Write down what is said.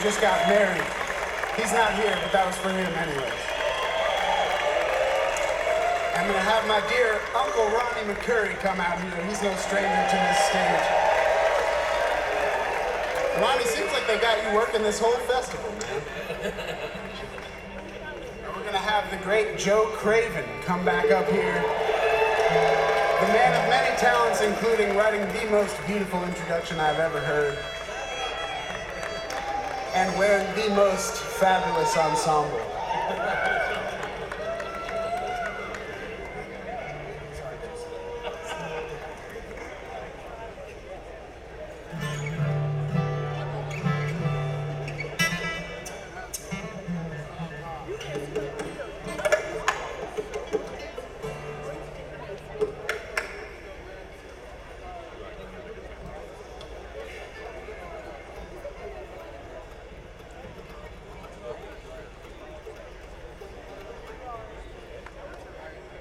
just got married. He's not here, but that was for him anyways. I'm gonna have my dear Uncle Ronnie McCurry come out here. He's no stranger to this stage. Ronnie, seems like they got you working this whole festival, man. And we're gonna have the great Joe Craven come back up here. The man of many talents, including writing the most beautiful introduction I've ever heard. And wearing the most fabulous ensemble.